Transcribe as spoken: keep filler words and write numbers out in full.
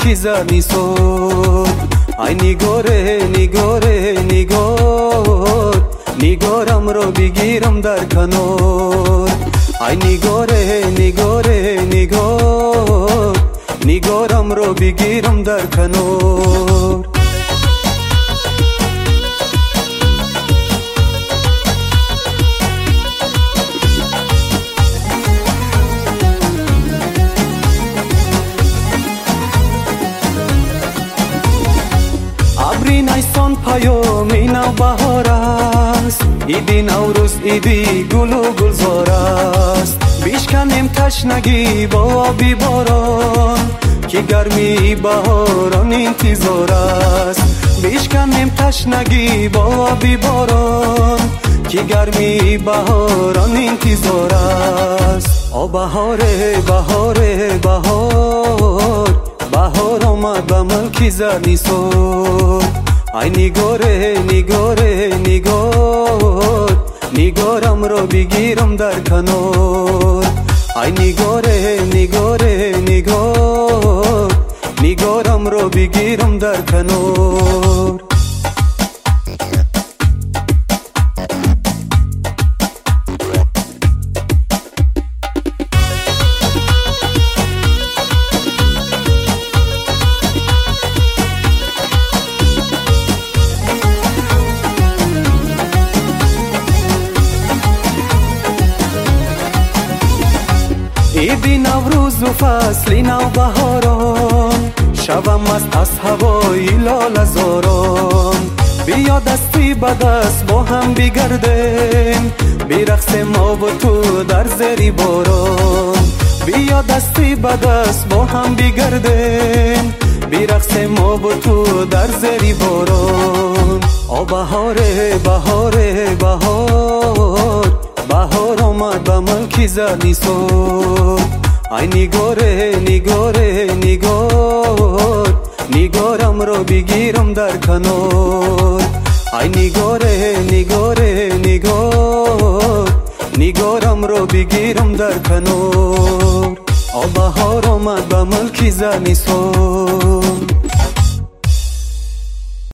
ملکی زنیسور. ای نگاره نگاره نگار، نگارم رو بگیرم در کنار. ای نگاره نگاره نگار، نگارم رو بگیرم در کنار. ابری نیسان پیامی نوبهار است، ایدی نوروز ایدی گل و گلزار است. بیشکنیم تشنگی با آبی باران، که گرمی بهاران انتظار است. بیشکنیم تشنگی با آبی باران، که گرمی بهاران انتظار است. آ بهاره بهاره بهار، بهار آمد به ملکی زنیسور. ای نگاره نگاره نگار، نگارم رو بگیرم در کنار. ای نگاره نگاره نگار، نگارم رو بگیرم در کنار. ایدی نوروز و فصلی نوبهاران، شبم است از هوای لاله زاران. بیا دستی به دست با هم بگردیم، برقصیم ما و تو در زیر باران. بیا دستی به دست با هم بگردیم، برقصیم ما و تو در زیر باران. آ بهاره بهاره بهار، بهار آمد به ملکی زنیسور. ای نگاره نگاره نگار، نگارم رو بگیرم در کنار. ای نگاره نگاره نگار، نگارم رو بگیرم در کنار. آ بهار آمد به ملکی زنیسور.